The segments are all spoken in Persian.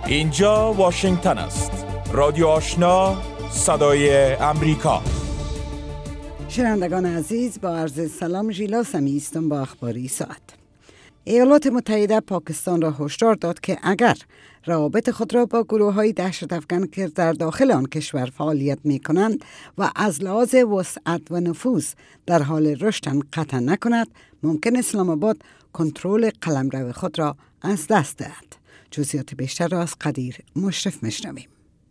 اینجا واشنگتن است. رادیو آشنا، صدای امریکا. شنوندگان عزیز، با عرض سلام، ژیلا سمی هستم با اخباری ساعت. ایالات متحده پاکستان را هشدار داد که اگر روابط خود را با گروه‌های دهشت افکن که در داخل آن کشور فعالیت می‌کنند و از لحاظ وسعت و نفوذ در حال رشد قطع نکند، ممکن اسلام آباد کنترل قلمرو خود را از دست دهد. جزئیات بیشتر را از قدیر مشرف میشنویم.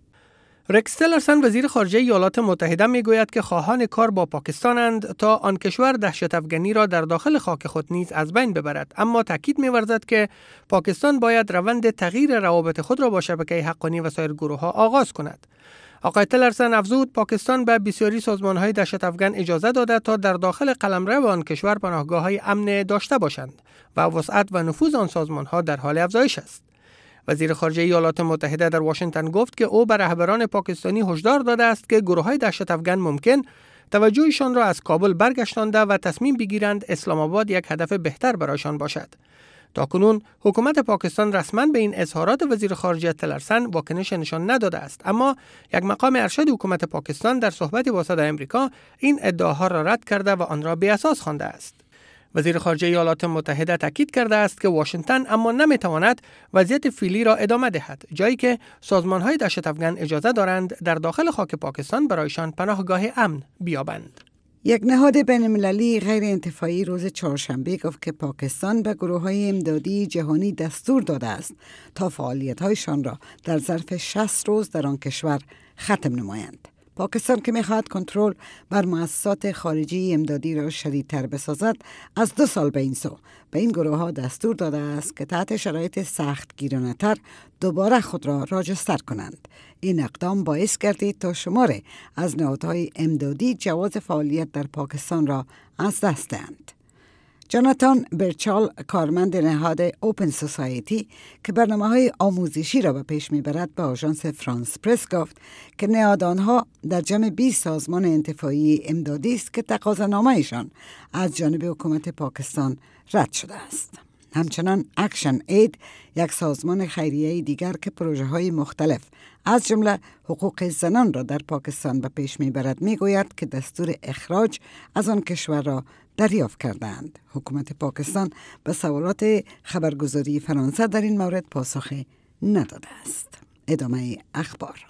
رکس تیلرسن وزیر خارجه ایالات متحده میگوید که خواهان کار با پاکستانند تا آن کشور دهشت افکنی را در داخل خاک خود نیز از بین ببرد، اما تاکید می‌ورزد که پاکستان باید روند تغییر روابط خود را با شبکه حقانی و سایر گروه‌ها آغاز کند. آقای تیلرسن افزود پاکستان به بسیاری سازمان‌های دهشت افکن اجازه داده تا در داخل قلمرو آن کشور پناهگاه‌های امن داشته باشند و وسعت و نفوذ آن سازمان‌ها در حال افزایش است. وزیر خارجه ایالات متحده در واشنگتن گفت که او به رهبران پاکستانی هشدار داده است که گروه‌های دهشت افکن ممکن توجهشان را از کابل برگشتانده و تصمیم بگیرند اسلام آباد یک هدف بهتر برایشان باشد. تاکنون حکومت پاکستان رسما به این اظهارات وزیر خارجه تیلرسن واکنش نشان نداده است، اما یک مقام ارشد حکومت پاکستان در صحبتی با صدای امریکا این ادعاها را رد کرده و آن را بی‌اساس خوانده است. وزیر خارجه ایالات متحده تاکید کرده است که واشنگتن اما نمیتواند وضعیت فعلی را ادامه دهد، جایی که سازمان‌های دهشت افکن اجازه دارند در داخل خاک پاکستان برایشان پناهگاه امن بیابند. یک نهاد بین‌المللی غیر انتفاعی روز چهارشنبه گفت که پاکستان به گروه‌های امدادی جهانی دستور داده است تا فعالیت‌هایشان را در ظرف 60 روز در آن کشور ختم نمایند. پاکستان که می‌خواهد کنترل بر مؤسسات خارجی امدادی را شدیدتر بسازد، از 2 سال به این سو به این گروه‌ها دستور داده است که تحت شرایط سخت گیرانه‌تر دوباره خود را راجستر کنند. این اقدام باعث گردید تا شماری از نهادهای امدادی جواز فعالیت در پاکستان را از دست دهند. جاناتان برچال، کارمند نهاد اوپن سوسایتی که برنامه‌های آموزشی را به پیش می‌برد، به آژانس فرانس پرس گفت که نهاد آنها در جمع 20 سازمان انتفاعی امدادی است که تقاضانامه‌شان از جانب حکومت پاکستان رد شده است. همچنان اکشن اید، یک سازمان خیریه‌ای دیگر که پروژه‌های مختلف از جمله حقوق زنان را در پاکستان به پیش می‌برد، می‌گوید که دستور اخراج از آن کشور را دریافت کردند. حکومت پاکستان به سوالات خبرگزاری فرانسه در این مورد پاسخ نداده است. ادامه اخبار.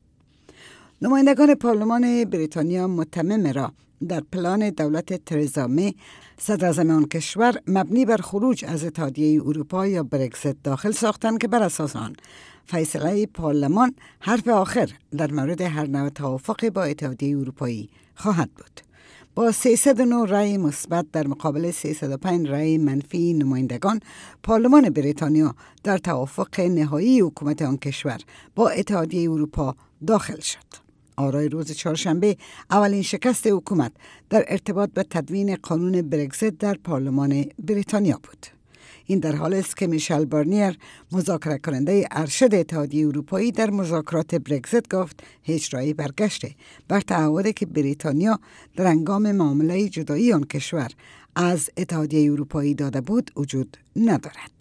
نمایندگان پارلمان بریتانیا متمم را در پلان دولت ترزا می، صدراعظم آن کشور، مبنی بر خروج از اتحادیه اروپا یا برگزیت داخل ساختند که بر اساس آن فیصله پارلمان حرف آخر در مورد هر نوع توافق با اتحادیه اروپایی خواهد بود. با 309 رأی مثبت در مقابل 305 رأی منفی نمایندگان، پارلمان بریتانیا در توافق نهایی حکومت آن کشور با اتحادیه اروپا داخل شد. آرای روز چهارشنبه اولین شکست حکومت در ارتباط به تدوین قانون برگزیت در پارلمان بریتانیا بود. این در حالی است که میشل بارنیر، مذاکره کننده ارشد اتحادیه اروپایی، در مذاکرات برگزیت گفت هیچ راهی برگشته بر تعهدی که بریتانیا در هنگام معامله جدایی آن کشور از اتحادیه اروپایی داده بود وجود ندارد.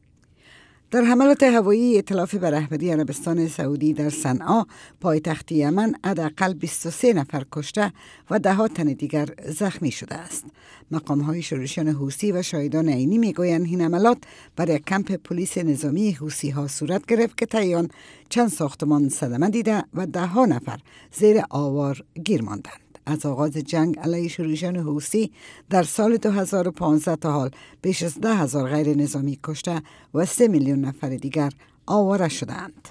در حملات هوایی ائتلاف به رهبری عربستان سعودی در صنعا، پایتخت یمن، حداقل 23 نفر کشته و 10 تن دیگر زخمی شده است. مقام‌های شورشیان حوثی و شاهدان عینی می‌گویند این حملات بر یک کمپ پلیس نظامی حوثی‌ها صورت گرفت که طی آن چند ساختمان صدمه دیده و 10 نفر زیر آوار گیر ماندند. از آغاز جنگ علیه شورشیان حوثی در سال 2015 تا حال بیش از 10,000 غیر نظامی کشته و 3 میلیون نفر دیگر آواره شدند.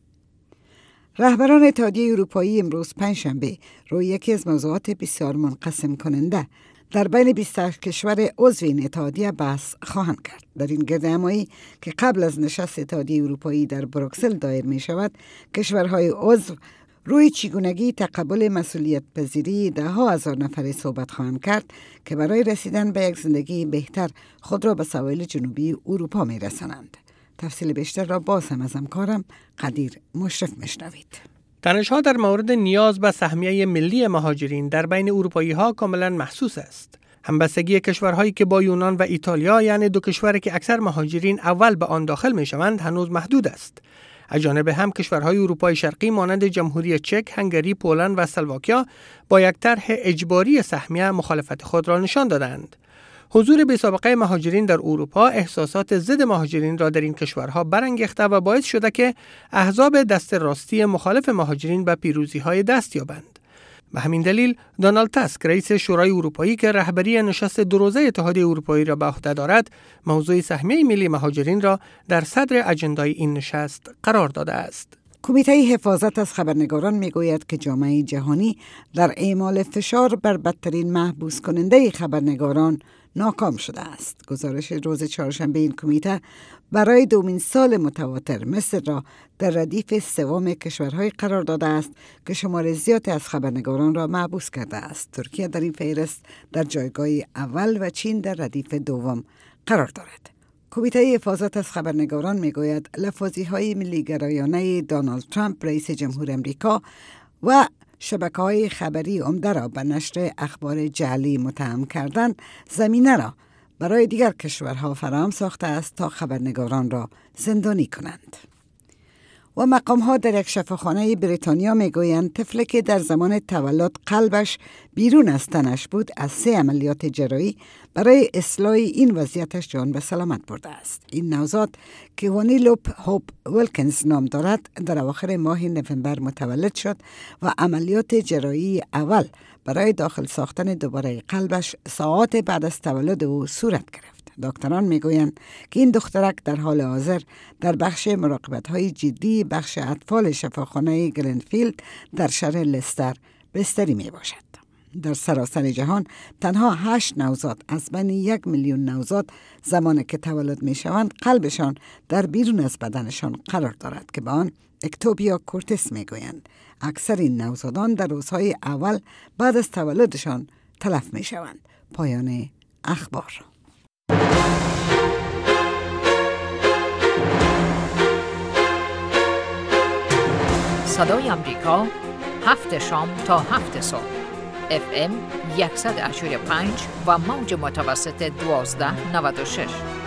رهبران اتحادیه اروپایی امروز پنجشنبه روی یکی از موضوعات بسیار منقسم کننده در بین 28 کشور عضو این اتحادیه بحث خواهند کرد. در این گردهمایی که قبل از نشست اتحادیه اروپایی در بروکسل دایر می شود، کشورهای عضو روی چگونگی تقبل مسئولیت پذیری 10,000 نفر صحبت خواهند کرد که برای رسیدن به یک زندگی بهتر خود را به سواحل جنوبی اروپا می رسانند. تفصیل بیشتر را باز هم از همکارم قدیر مشرف میشنوید. تنش‌ها در مورد نیاز به سهمیه ملی مهاجرین در بین اروپایی‌ها کاملا محسوس است. همبستگی کشورهایی که با یونان و ایتالیا، یعنی دو کشوری که اکثر مهاجرین اول به آن داخل می‌شوند، هنوز محدود است. از جانب هم کشورهای اروپای شرقی مانند جمهوری چک، هنگری، پولند و اسلواکیا با یک طرح اجباری سهمیه مخالفت خود را نشان دادند. حضور بی‌سابقه مهاجرین در اروپا احساسات ضد مهاجرین را در این کشورها برانگیخته و باعث شده که احزاب دست راستی مخالف مهاجرین به پیروزی‌های دست یابند. به همین دلیل دونالد تاسک رئیس شورای اروپایی که رهبری نشست دو روزه اتحادیه اروپایی را به عهده دارد، موضوع سهمیه ملی مهاجرین را در صدر اجندای این نشست قرار داده است. کمیته حفاظت از خبرنگاران میگوید که جامعه جهانی در اعمال فشار بر بدترین محبوس کننده خبرنگاران ناکام شده است. گزارش روز چهارشنبه این کمیته برای دومین سال متواتر مصر را در ردیف سوم کشورهای قرار داده است که شمار زیادی از خبرنگاران را محبوس کرده است. ترکیه در این فهرست در جایگاه اول و چین در ردیف دوم قرار دارد. کمیته حفاظت از خبرنگاران میگوید لفاظی‌های ملی‌گرایانه دونالد ترامپ رئیس جمهور امریکا و شبکه‌های خبری عمده را به نشر اخبار جعلی متهم کردن زمینه را برای دیگر کشورها فراهم ساخته است تا خبرنگاران را زندانی کنند. و مقام‌ها در یک شفاخانه بریتانیا میگویند طفلی که در زمان تولد قلبش بیرون از تنش بود از 3 عملیات جراحی برای اصلاح این وضعیتش جان به سلامت برده است. این نوزاد که وانیلوپ هوپ ویلکینز نام دارد در اواخر ماه نوامبر متولد شد و عملیات جراحی اول برای داخل ساختن دوباره قلبش ساعات بعد از تولد او صورت گرفت. دکتران میگویند که این دخترک در حال حاضر در بخش مراقبت‌های جدی بخش اطفال شفاخانه گلنفیلد در شهر لستر بستری می باشد. در سراسر جهان تنها 8 نوزاد از بین 1 میلیون نوزاد زمانی که تولد می شوند قلبشان در بیرون از بدنشان قرار دارد که به آن اکتوبیا کورتیس می گویند. اکثر این نوزادان در روزهای اول بعد از تولدشان تلف می شوند. پایان اخبار. صدای امریکا 7 شام تا 7 صبح FM 100.5 و موج متوسط 1296.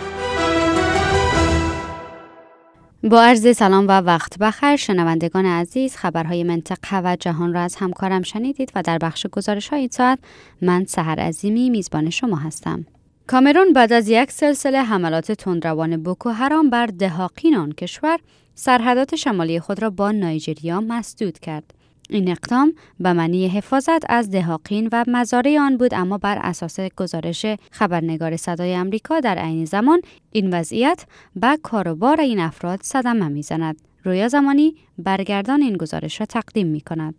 با عرض سلام و وقت بخیر شنوندگان عزیز، خبرهای منطقه و جهان را از همکارم شنیدید و در بخش گزارش‌های این ساعت من سحر عظیمی میزبان شما هستم. کامرون بعد از یک سلسله حملات تندروان بوکو حرام بر دهاقین آن کشور سرحدات شمالی خود را با نایجریا مسدود کرد. این اقدام به معنی حفاظت از دهاقین و مزارع آن بود، اما بر اساس گزارش خبرنگار صدای امریکا در عین زمان این وضعیت به کاروبار این افراد صدمه می‌زند. رویا زمانی برگردان این گزارش را تقدیم می‌کند.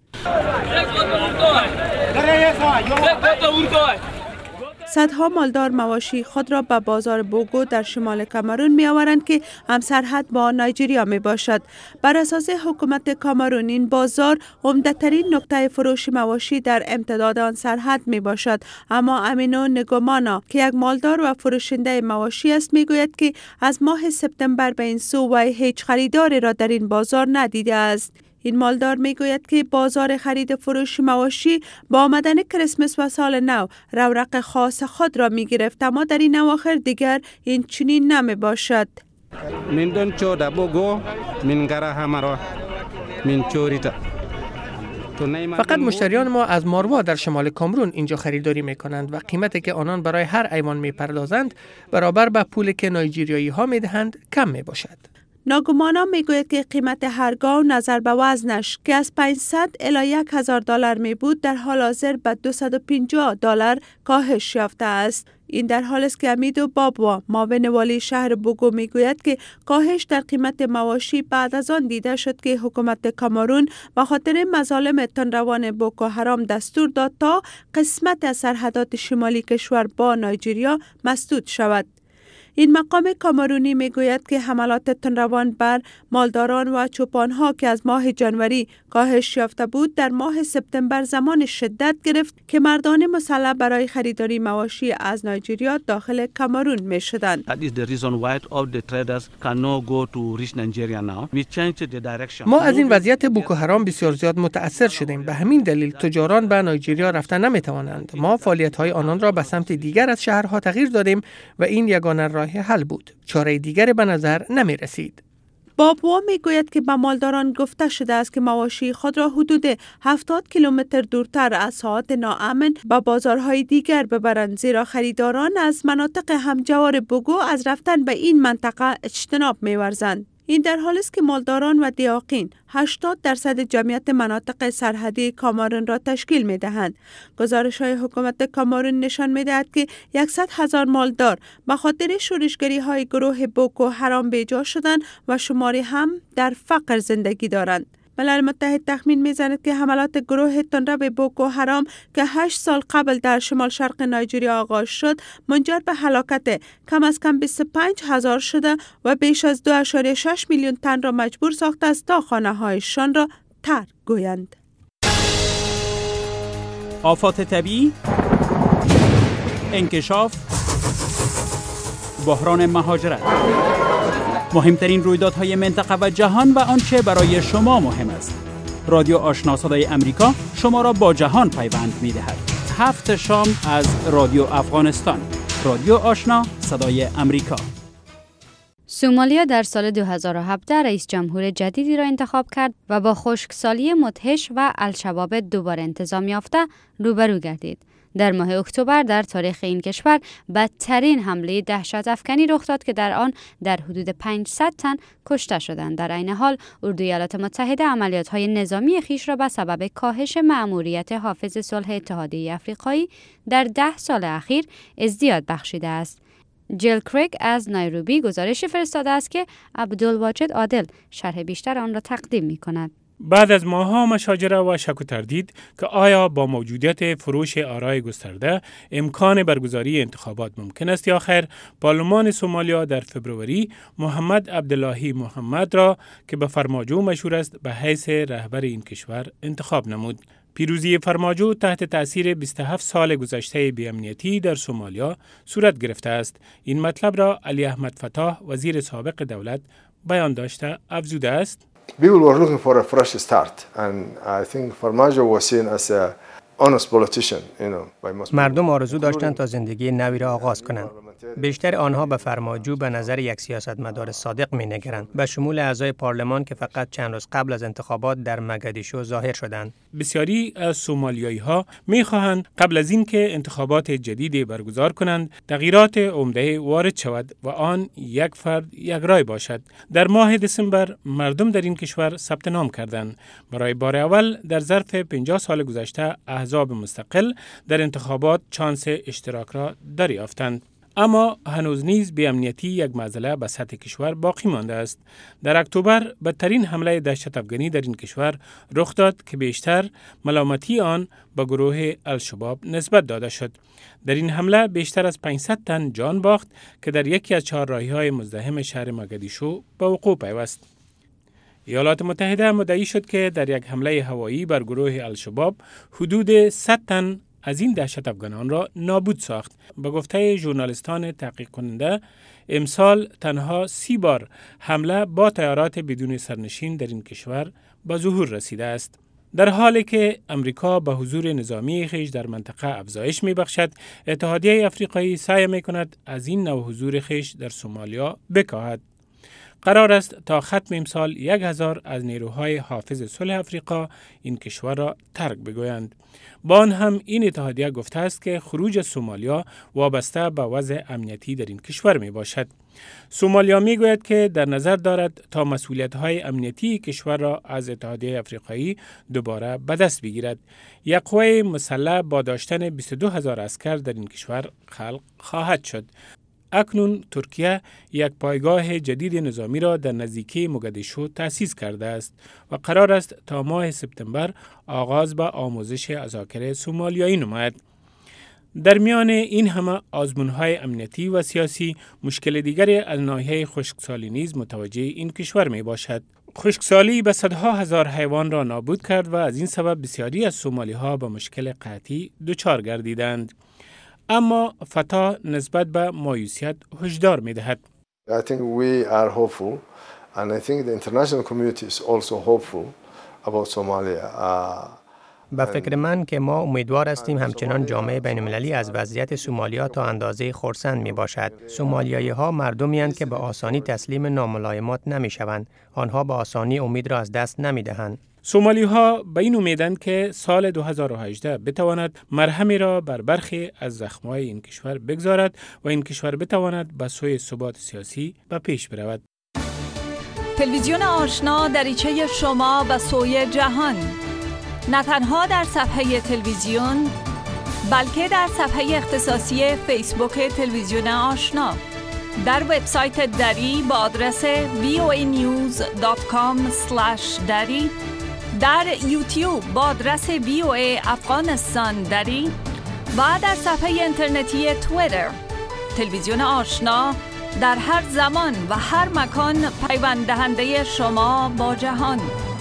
صدها مالدار مواشی خود را به بازار بوگو در شمال کامرون می آورند که همسرحد با نایجریا می باشد. بر اساس حکومت کامرون این بازار عمده‌ترین نقطه فروش مواشی در امتداد آن سرحد می باشد. اما امینو نگومانا که یک مالدار و فروشنده مواشی است می گوید که از ماه سپتامبر به این سو و هیچ خریداری را در این بازار ندیده است. این مالدار میگوید که بازار خرید فروش مواشی با آمدن کریسمس و سال نو رونق خاص خود را می گرفت، اما در این اواخر دیگر این چنین نمی باشد. من دون چودا بوگو من گرا همرا من چوریتا. فقط مشتریان ما از ماروا در شمال کامرون اینجا خریداری می کنند و قیمتی که آنان برای هر ایوان می پردازند برابر با پولی که نایجریایی ها می دهند کم می باشد. ناگومانا میگوید که قیمت هر گاو نظر به وزنش که از 500 الی $1000 می بود در حال حاضر به $250 کاهش یافته است. این در حالی است که امیدو بابوا معاون والی شهر بوگو میگوید که کاهش در قیمت مواشی بعد از آن دیده شد که حکومت کامرون به خاطر مظالم تندروان بوکو حرام دستور داد تا قسمت از سرحدات شمالی کشور با نایجریا مسدود شود. این مقام کامرونی میگوید که حملات تندروان بر مالداران و چوپانها که از ماه جنوری کاهش یافته بود در ماه سپتامبر زمان شدت گرفت که مردان مسلح برای خریداری مواشی از نایجریا داخل کامرون می شدند. ما از این وضعیت بوکو حرام بسیار زیاد متأثر شدیم. به همین دلیل تجاران به نایجریا رفتن نمی توانند. ما فعالیت‌های آنان را به سمت دیگر از شهرها تغییر دادیم و این یگانه راه حل بود. چاره دیگری به نظر نمی رسید. بابوا میگوید که به مالداران گفته شده است که مواشی خود را حدود 70 کیلومتر دورتر از ساحات ناامن به بازارهای دیگر ببرند، زیرا خریداران از مناطق همجوار بوگو از رفتن به این منطقه اجتناب می‌ورزند. این در حالی است که مالداران و دیاقین 80% جمعیت مناطق سرحدی کامرون را تشکیل می‌دهند. گزارش‌های حکومت کامرون نشان می‌دهد که 100,000 مالدار به خاطر شورشگری‌های گروه بوکو حرام بیجا شدند و شماری هم در فقر زندگی دارند. ملل متحد تخمین می‌زند که حملات گروه تندرو بوکو حرام که 8 سال قبل در شمال شرق نایجریا آغاز شد، منجر به هلاکت کم از کم 25,000 شده و بیش از 2.6 میلیون تن را مجبور ساخته است تا خانه‌هایشان را ترک گویند. آفات طبیعی، انکشاف، بحران مهاجرت، مهمترین رویدادهای منطقه و جهان و آنچه برای شما مهم است. رادیو آشنا صدای امریکا شما را با جهان پیوند می‌دهد. 7 شام از رادیو افغانستان. رادیو آشنا صدای امریکا. سومالیا در سال 2017 رئیس جمهور جدیدی را انتخاب کرد و با خشکسالی مدهش و الشباب دوباره انتظام یافته روبرو گردید. در ماه اکتبر در تاریخ این کشور بدترین حمله دهشت افکنی رخ داد که در آن در حدود 500 تن کشته شدند. در عین حال اردوی ایالات متحده عملیات‌های نظامی خویش را به سبب کاهش مأموریت حافظ صلح اتحادیه آفریقایی در 10 سال اخیر ازدیاد بخشیده است. جیل کریگ از نایروبی گزارشی فرستاده است که عبدالواجد عادل شرح بیشتر آن را تقدیم می‌کند. بعد از ماه‌ها مشاجره و شک و تردید که آیا با موجودیت فروش آرای گسترده امکان برگزاری انتخابات ممکن است یا خیر، پارلمان سومالیا در فبروری محمد عبداللهی محمد را که به فرماجو مشهور است به حیث رهبر این کشور انتخاب نمود. پیروزی فرماجو تحت تأثیر 27 سال گذشته بی‌امنیتی در سومالیا صورت گرفته است. این مطلب را علی احمد فتاح وزیر سابق دولت بیان داشته افزوده است. People were looking for a fresh start and I think Farmajo was seen as a honest politician, by most people. مردم آرزو داشتند تا زندگی نوی را آغاز کنند. بیشتر آنها به فرماجو به نظر یک سیاستمدار صادق می‌نگرند، به شمول اعضای پارلمان که فقط چند روز قبل از انتخابات در مگدیشو ظاهر شدند. بسیاری از سومالیایی‌ها می‌خواهند قبل از اینکه انتخابات جدیدی برگزار کنند، تغییرات عمده وارد شود و آن یک فرد یک رای باشد. در ماه دسامبر مردم در این کشور ثبت نام کردند. برای بار اول در ظرف 50 سال گذشته احزاب مستقل در انتخابات شانس اشتراک را دریافتند. اما هنوز نیز بی‌امنیتی یک معضله به سطح کشور باقی مانده است. در اکتبر بدترین حمله دهشت افغانی در این کشور رخ داد که بیشتر ملامتی آن به گروه الشباب نسبت داده شد. در این حمله بیشتر از 500 تن جان باخت که در یکی از چهارراهی‌های مزدحم شهر مگدیشو به وقوع پیوست. ایالات متحده مدعی شد که در یک حمله هوایی بر گروه الشباب حدود 100 تن از این دهشت افغانان را نابود ساخت. به گفته ژورنالیستان تحقیق کننده، امسال تنها 30 بار حمله با طیارات بدون سرنشین در این کشور به ظهور رسیده است. در حالی که امریکا به حضور نظامی خویش در منطقه افزایش می‌بخشد، اتحادیه آفریقایی سعی می‌کند از این نوع حضور خویش در سومالیا بکاهد. قرار است تا ختم امسال 1000 از نیروهای حافظ صلح آفریقا این کشور را ترک بگویند. با آن هم این اتحادیه گفته است که خروج سومالیا وابسته به وضع امنیتی در این کشور می باشد. سومالیا می گوید که در نظر دارد تا مسئولیت‌های امنیتی کشور را از اتحادیه آفریقایی دوباره به دست بگیرد. یک قوه مسلح با داشتن 22,000 عسکر در این کشور خلق خواهد شد. اکنون ترکیه یک پایگاه جدید نظامی را در نزدیکی مگدیشو تأسیس کرده است و قرار است تا ماه سپتامبر آغاز به آموزش عساکر سومالیایی نماید. در میان این همه آزمون‌های امنیتی و سیاسی، مشکل دیگری از ناحیه خشکسالی نیز متوجه این کشور می باشد. خشکسالی به صدها هزار حیوان را نابود کرد و از این سبب بسیاری از سومالی‌ها به مشکل قحطی دچار گردیدند. اما فتا نسبت به مایوسیت هشدار می‌دهد. I think we are hopeful and I think the international community is also hopeful about Somalia. به فکر من که ما امیدوار هستیم همچنان جامعه بین‌المللی از وضعیت سومالیا تا اندازه خرسند می باشد. سومالیایی ها مردمی هستند که به آسانی تسلیم ناملایمات نمی شوند. آنها به آسانی امید را از دست نمی دهند. سومالی ها به این امیدند که سال 2018 بتواند مرهمی را بر برخی از زخم‌های این کشور بگذارد و این کشور بتواند به سوی ثبات سیاسی به پیش برود. تلویزیون آشنا دریچه شما به سوی جهان، نه تنها در صفحه تلویزیون بلکه در صفحه اختصاصی فیسبوک تلویزیون آشنا، در وبسایت دری با آدرس voanews.com/dari، در یوتیوب با آدرس VOA افغانستان دری و در صفحه اینترنتی توییتر. تلویزیون آشنا در هر زمان و هر مکان پیوند دهنده شما با جهان.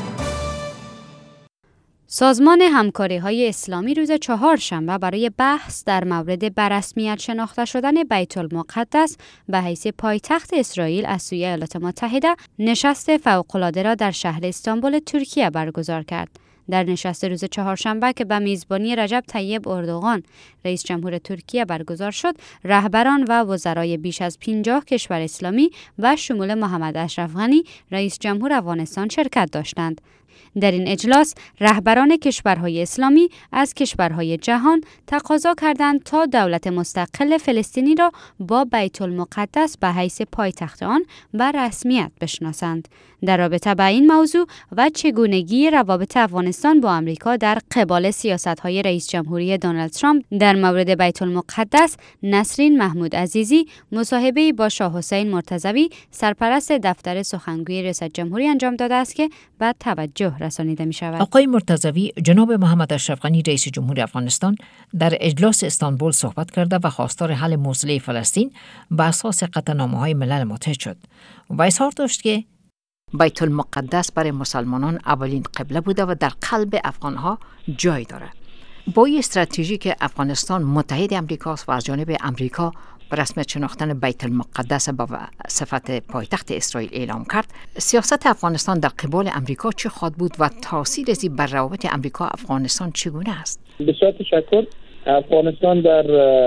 سازمان همکاری‌های اسلامی روز چهارشنبه برای بحث در مورد به رسمیت شناخته شدن بیت المقدس به حیث پایتخت اسرائیل از سوی ایالات متحده نشست فوق‌العاده را در شهر استانبول ترکیه برگزار کرد. در نشست روز چهارشنبه که به میزبانی رجب طیب اردوغان رئیس جمهور ترکیه برگزار شد، رهبران و وزرای بیش از 50 کشور اسلامی و شمول محمد اشرف غنی رئیس جمهور افغانستان شرکت داشتند. در این اجلاس رهبران کشورهای اسلامی از کشورهای جهان تقاضا کردند تا دولت مستقل فلسطینی را با بیت المقدس به حیث پایتخت آن به رسمیت بشناسند. در رابطه با این موضوع و چگونگی روابط افغانستان با آمریکا در قبال سیاست‌های رئیس جمهوری دونالد ترامپ در مورد بیت المقدس، نسرین محمود عزیزی مصاحبه‌ای با شاه حسین مرتضوی سرپرست دفتر سخنگوی ریاست جمهوری انجام داده است که بعد توجه رسانیده می شود. آقای مرتضوی جناب محمد اشرف غنی رئیس جمهور افغانستان در اجلاس استانبول صحبت کرده و خواستار حل مسئله فلسطین بر اساس قطعنامه‌های ملل متحد شد و اظهار داشت که بیت المقدس برای مسلمانان اولین قبله بوده و در قلب افغانها جای دارد. با این استراتژی که افغانستان متحد امریکاست و از جانب امریکا به رسمیت شناختن بیت المقدس به صفت پایتخت اسرائیل اعلام کرد، سیاست افغانستان در قبال امریکا چه خواهد بود و تاثیر از بر روابط امریکا افغانستان چگونه است؟ بسیار تشکر. افغانستان در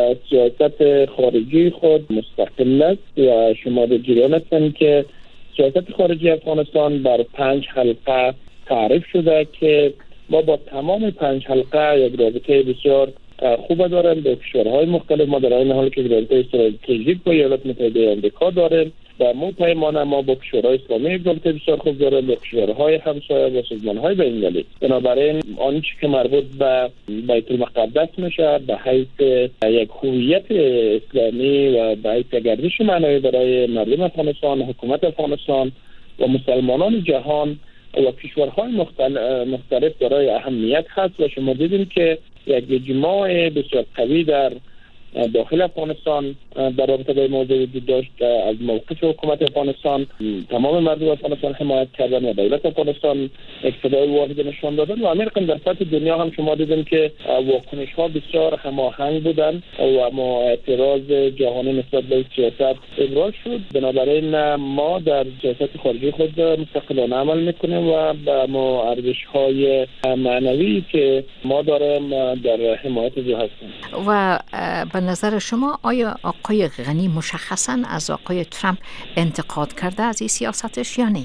سیاست خارجی خود مستقل است و شما در جریان هستید که سیاست خارجی افغانستان بر 5 حلقه تعریف شده که ما با تمام 5 حلقه یک رابطه بسیار خوب داریم با کشورهای مختلف. ما در این حال که رابطه استراتژیک با ایالات متحده آمریکا داریم و ما پیمانه ما با کشورهای اسلامی رابطه بسیار خوب داریم، با کشورهای همسایه و سازمانهای بین‌المللی. بنابراین آنچه که مربوط به بیت المقدس میشه به حیث یک هویت اسلامی و به حیث گردش معنوی برای مردم افغانستان، حکومت افغانستان و مسلمانان جهان و کشورهای مختلف برای اهمیت هست و شما دیدیم که یک اجماع بسیار قوی در داخل افغانستان در رابطه با موضوع وجود داشت. از موقف حکومت افغانستان تمام مردم افغانستان حمایت کردن و دولت افغانستان اقتدای واحد نشان دادن و امریکا در سطح دنیا هم شما دیدیم که واکنش ها بسیار هماهنگ بودن و ما اعتراض جهانی نسبت به سیاست ابراز شد. بنابراین ما در سیاست خارجی خود مستقلانه عمل میکنیم و با ما ارزش های معنوی که ما داریم در حمایت از هستیم. و به نظر شما آیا آقای غنی مشخصاً از آقای ترامپ انتقاد کرده از این سیاستش یا نه؟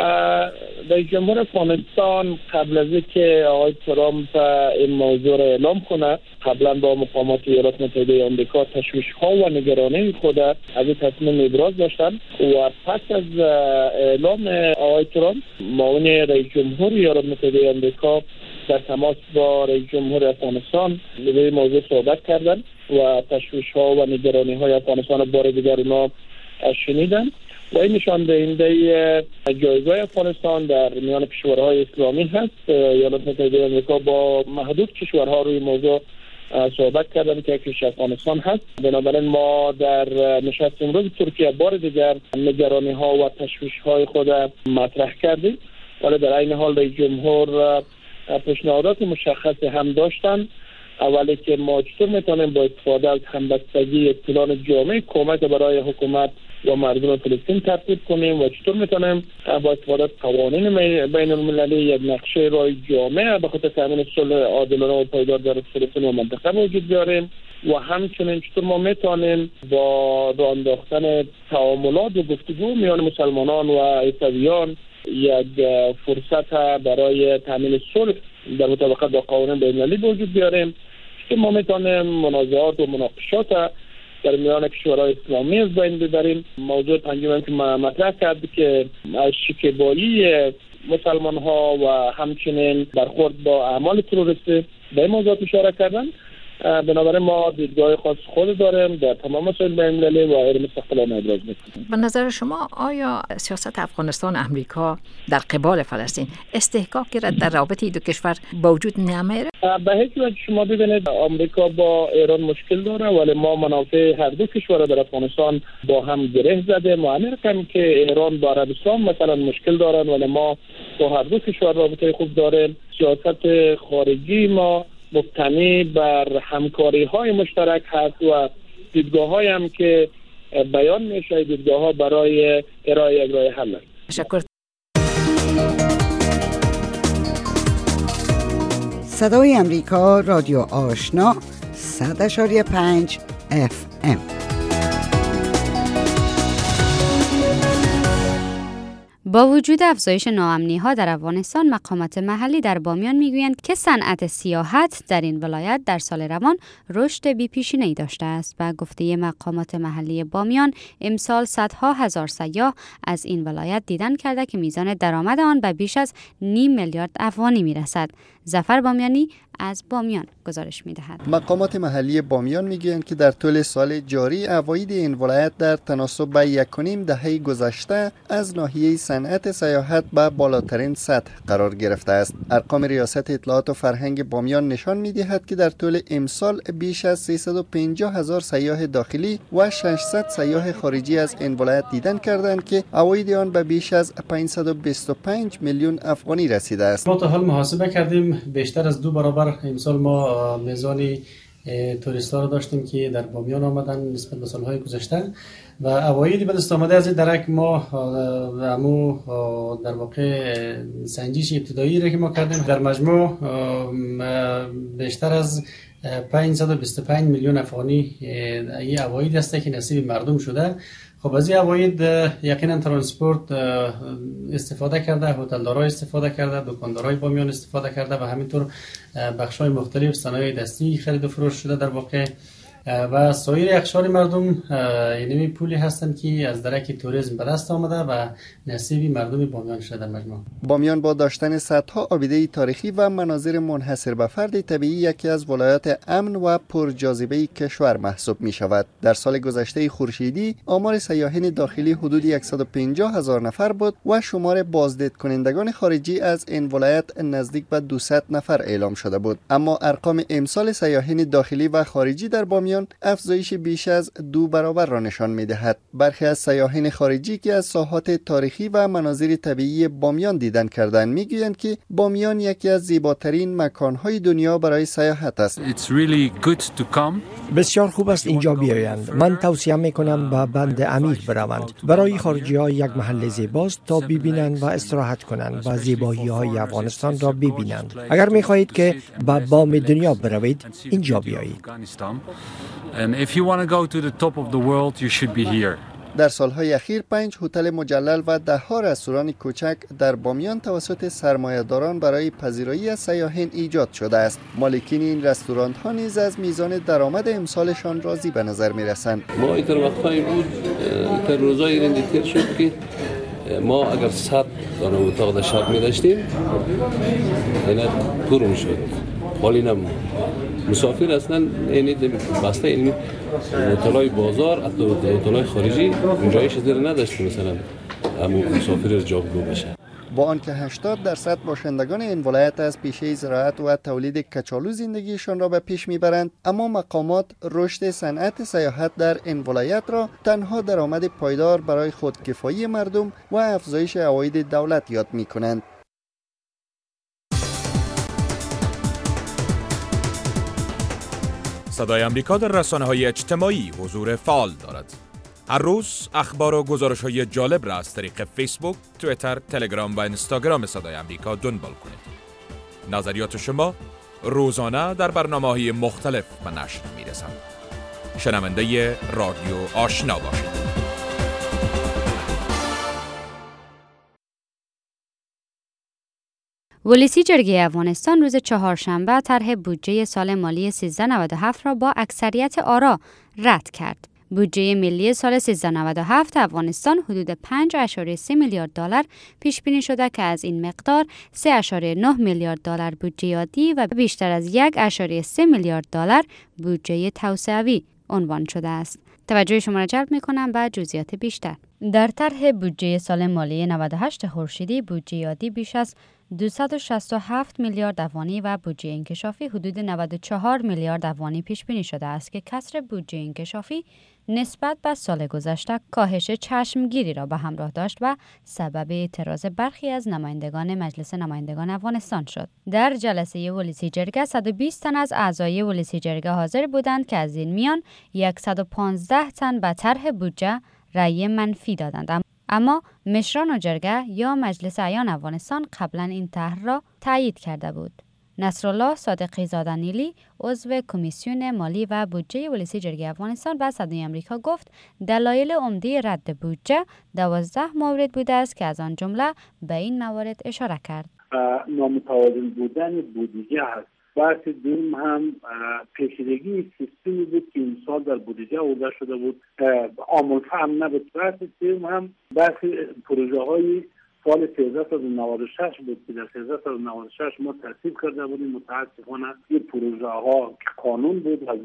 رئیس جمهور افغانستان قبل از اینکه آقای ترامپ این موضوع را اعلام کنه قبلا با مقامات ایالات متحده آمریکا تشویش‌ها و نگرانی خود از این تصمیم ابراز داشتند و پس از اعلام آقای ترامپ معاون رئیس جمهور ایالات متحده آمریکا در تماس با رئیس جمهور افغانستان به موضوع صحبت کردند و تشویش‌ها و نگرانی‌های افغانستان بار دیگر اونا شنیدن و این نشان دهنده جایگاه افغانستان در میان کشورهای اسلامی هست. ایالات متحده آمریکا با محدود کشورها روی موضوع صحبت کردن که یکیش افغانستان هست. بنابراین ما در نشست امروز ترکیه بار دیگر نگرانی‌ها و تشویش‌های خود مطرح کردیم، ولی در این حال رئیس جمهور پیشنهادات مشخص هم داشتن. اولی که ما چطور میتونیم با استفاده از همبستگی پلان جامع کمک برای حکومت و مردم فلسطین ترتیب کنیم و چطور میتونیم با استفاده از قوانین بین المللی یک نقشه راه جامع به خاطر تامین صلح عادلانه و پایدار در فلسطین و منطقه وجود بیاریم و همچنین چطور ما میتونیم با راه انداختن تعاملات و گفتگو میان مسلمانان و عیسویان یک فرصت برای تامین صلح در مطابقت با قوانین بین المللی وجود بیاریم که ما میتونیم منازعات و مناقشات در میان کشورهای اسلامی از بین ببریم. موضوع پنجم که مطرح کرد که از شکیبایی مسلمان ها و همچنین برخورد با اعمال تروریستی به موضوع اشاره کردن. بنابراین ما دیدگاه خاص خود داریم در تمام مسائل بین المللی و غیر مستقلانه ابراز میکنیم. به نظر شما آیا سیاست افغانستان امریکا در قبال فلسطین استحقاقی را در رابطه دو کشور با وجود نمیاره؟ به هیچ وجه شما ببینید آمریکا با ایران مشکل داره ولی ما منافع هر دو کشور در افغانستان با هم گره زده. ما امریکا که ایران با عربستان مثلا مشکل دارن ولی ما با هر دو کشور رابطه خوب داریم. سیاست خارجی ما مبتنی بر همکاری های مشترک هست و دیدگاه های هم که بیان میشه دیدگاه ها برای ارائه یک راه حل است. تشکر. صدای امریکا رادیو آشنا 100.5 FM. با وجود افزایش ناامنی‌ها در افغانستان، مقامات محلی در بامیان میگویند که صنعت سیاحت در این ولایت در سال روان رشد بی‌پیشینه‌ای داشته است. و گفته مقامات محلی بامیان، امسال صدها هزار سیاح از این ولایت دیدن کرده که میزان درآمد آن به بیش از 0.5 میلیارد افغانی میرسد. ظفر بامیانی از بامیان گزارش می‌دهد. مقامات محلی بامیان میگویند که در طول سال جاری عواید این ولایت در تناسب به 1.5 دهه گذشته از ناحیه صنعت سیاحت به بالاترین سطح قرار گرفته است. ارقام ریاست اطلاعات و فرهنگ بامیان نشان می‌دهد که در طول امسال بیش از 350,000 سیاح داخلی و 600 سیاح خارجی از این ولایت دیدن کردند که عواید آن به بیش از 525 میلیون افغانی رسیده است. ما تا حال محاسبه کردیم بیشتر از 2 برابر امسال ما میزان توریست‌ها رو داشتیم که در بامیان آمدن نسبت به سال‌های گذشته و عوایدی به دست آمده از این درک ما در واقع سنجش ابتدایی را که ما کردیم در مجموع بیشتر از 525 میلیون افغانی این عواید است که نصیب مردم شده. خب از این عواید یقینا ترانسپورت استفاده کرده، هتلدارا استفاده کرده، دکاندارای بامیان استفاده کرده و همینطور بخش‌های مختلف صنایع دستی خرید و فروش شده در واقع و سایر اقشار مردم یعنی پولی هستند که از درک توریسم به دست آمده و نصیبی مردم بامیان شده در مجموع. بامیان با داشتن صدها آبیده تاریخی و مناظر منحصر به فرد طبیعی یکی از ولایات امن و پرجاذبه کشور محسوب می شود. در سال گذشته خورشیدی آمار سیاحین داخلی حدود 150,000 نفر بود و شمار بازدید کنندگان خارجی از این ولایت نزدیک به 200 نفر اعلام شده بود. اما ارقام امسال سیاحین داخلی و خارجی در بامیان افزایش بیش از 2 برابر را نشان می‌دهد. برخی از سیاحین خارجی که از ساحات تاریخی و مناظر طبیعی بامیان دیدن کردند می‌گویند که بامیان یکی از زیباترین مکان‌های دنیا برای سیاحت است. بسیار خوب است اینجا بیایند. من توصیه می‌کنم به بند عمیق بروند. برای خارجی‌ها یک محل زیباست تا ببینند و استراحت کنند و زیبایی‌های افغانستان را ببینند. اگر می‌خواهید که به بام دنیا بروید، اینجا بیایید. And if you want to go to the top of the world, you should be here. در سالهای اخیر 5 هتل مجلل و 10 رستوران کوچک در بامیان توسط سرمایه‌داران برای پذیرایی از سیاحین ایجاد شده است. مالکین این رستوران‌ها نیز از میزان درآمد امسالشان راضی به نظر می‌رسند. ما اینطور وقتایی بود در روزای رندیتر شد که ما اگر 100 دانه اتاق در شب می‌داشتیم اینا پر می‌شد. حالی نمون مسافر اصلا اینی بسته اینی هتل‌های بازار حتی هتل‌های خارجی اونجایش زیر نداشت مثلا همون مسافر جاگلو بشه. با آنکه 80% باشندگان این ولایت از پیشه زراعت و تولید کچالو زندگیشان را به پیش میبرند، اما مقامات رشد صنعت سیاحت در این ولایت را تنها درآمد پایدار برای خودکفایی مردم و افزایش عواید دولت یاد میکنند. صدای امریکا در رسانه‌های اجتماعی حضور فعال دارد. هر روز اخبار و گزارش‌های جالب را از طریق فیسبوک، توییتر، تلگرام و اینستاگرام صدای آمریکا دنبال کنید. نظریات شما روزانه در برنامه‌های مختلف به نشر می‌رسند. شنونده رادیو آشنا باشید. ولسی جرگه افغانستان روز چهارشنبه طرح بودجه سال مالی 1397 را با اکثریت آرا رد کرد. بودجه ملی سال 1397 افغانستان حدود 5.3 میلیارد دلار پیش بینی شده که از این مقدار 3.9 میلیارد دلار بودجه عادی و بیشتر از 1.3 میلیارد دلار بودجه توسعوی عنوان شده است. توجه شما را جلب می‌کنم به جزئیات بیشتر. در طرح بودجه سال مالی 98 خورشیدی بودجه عادی بیش از 267 میلیارد افغانی و بودجه انکشافی حدود 94 میلیارد افغانی پیش بینی شده است که کسر بودجه انکشافی نسبت به سال گذشته کاهش چشمگیری را به همراه داشت و سبب اعتراض برخی از نمایندگان مجلس نمایندگان افغانستان شد. در جلسه ولسی جرگه 120 تن از اعضای ولسی جرگه حاضر بودند که از این میان 115 تن به طرح بودجه رأی منفی دادند. اما مشران جرگه یا مجلس اعیان افغانستان قبلا این طرح را تایید کرده بود. نصرالله صادقی زاده نیلی عضو کمیسیون مالی و بودجه ولسی جرگه افغانستان به صدای آمریکا گفت دلایل عمده رد بودجه 12 مورد بوده است که از آن جمله به این موارد اشاره کرد. نامتوازن بودن بودجه هست. بحث دوم هم پیچیدگی سیستمی بود که این سال در بودجه آورده شده بود، عامل فهم نبود. بحث سوم هم بحث پروژه های سال 1396 بود که در 1396 ما تصویب کرده بودیم. متاسفانه این پروژه ها که قانون بود از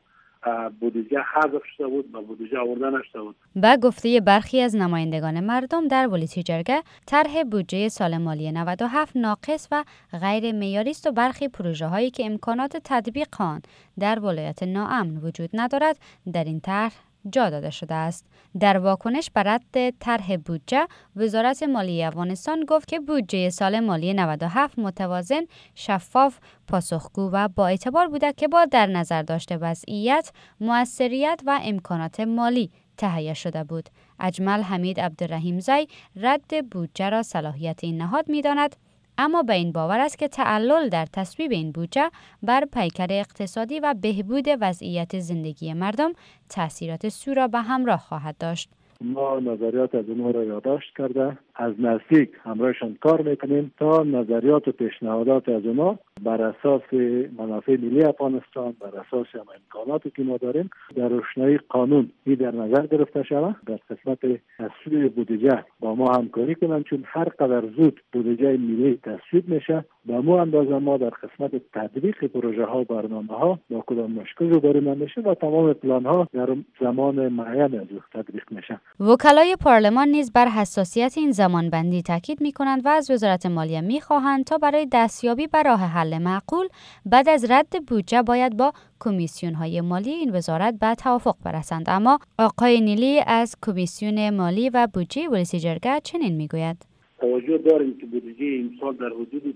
بودجه حذف شده بود و بودجه آورده نشده بود. با گفته برخی از نمایندگان مردم در ولسی جرگه طرح بودجه سال مالی 97 ناقص و غیر معیاری است و برخی پروژه هایی که امکانات تطبیق آن در ولایت ناامن وجود ندارد در این طرح جا داده شده است. در واکنش بر رد طرح بودجه وزارت مالی افغانستان گفت که بودجه سال مالی 97 متوازن، شفاف، پاسخگو و با اعتبار بوده که با در نظر داشته وضعیت، مؤثریت و امکانات مالی تهیه شده بود. اجمل حمید عبدالرحیم زی رد بودجه را صلاحیت این نهاد می‌داند، اما به این باور است که تعلل در تصویب این بودجه بر پیکر اقتصادی و بهبود وضعیت زندگی مردم تأثیرات سو را به همراه خواهد داشت. ما نظریات از اونها را یادداشت کرده از نزدیک همراهشان کار میکنیم تا نظریات و پیشنهادات از اونها بر اساس منافع ملی افغانستان، بر اساس امکاناتی که ما داریم در روشنایی قانون این در نظر گرفته شود. در قسمت تصویب بودجه با ما همکاری کنند، چون هر قدر زود بودجه ملی تصویب میشه به مو اندازه ما در قسمت تطبیق پروژه ها و برنامه ها با کدام مشکل روبرو نمیشه و تمام پلان ها در زمان معین از تطبیق میشه. وکلای پارلمان نیز بر حساسیت این زمانبندی تاکید می‌کنند و از وزارت مالیه می‌خواهند تا برای دستیابی به راه حل معقول بعد از رد بودجه باید با کمیسیون‌های مالی این وزارت به توافق برسند. اما آقای نیلی از کمیسیون مالی و بودجه ولسی جرگه چنین می‌گوید: توجه داریم که بودجه این سال در حدود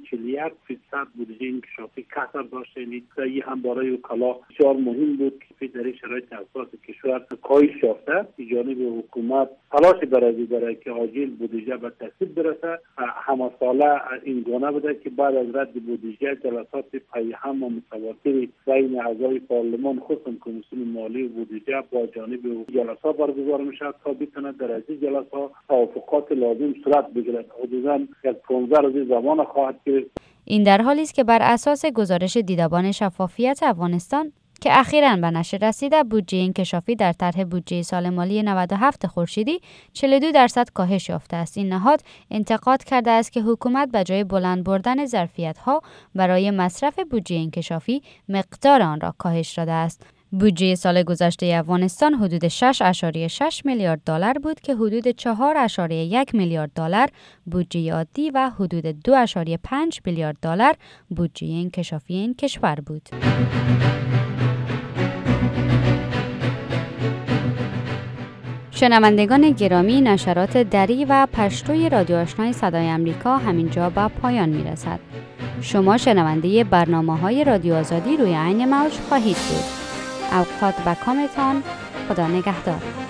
41% بودجه انکشافی کسر داشته. این هم برای وکلا بسیار مهم بود که در شرایط اساس کشور کاهش یافته. جانب حکومت تلاش داره که عاجل بودجه به تصویب برسه. همه ساله این گونه بوده که بعد از رد بودجه جلسات پیهم و متواتر بین اعضای پارلمان خصوصا کمیسیون مالی و بودجه با جانب جلسات برگزار میشه تا بتونه در از این جلسات توافقات لازم صورت بگیرد. حدوداً 15 روز زمان خواهد گرفت. این در حالی است که بر اساس گزارش دیدبان شفافیت افغانستان که اخیراً به نشر رسیده، بودجه انکشافی در طرح بودجه سال مالی 97 خورشیدی 42% کاهش یافته است. این نهاد انتقاد کرده است که حکومت به جای بلند بردن ظرفیت‌ها برای مصرف بودجه انکشافی مقدار آن را کاهش داده است. بودجه سال گذشته افغانستان حدود 6.6 میلیارد دلار بود که حدود 4.1 میلیارد دلار بودجه عادی و حدود 2.5 میلیارد دلار بودجه انکشافی این کشور بود. شنوندگان گرامی، نشرات دری و پشتوی رادیو آشنای صدای آمریکا همینجا به پایان میرسد. شما شنونده برنامه‌های رادیو آزادی روی عین موج خواهید بود. اوقات و کامتان. خدا نگهدار.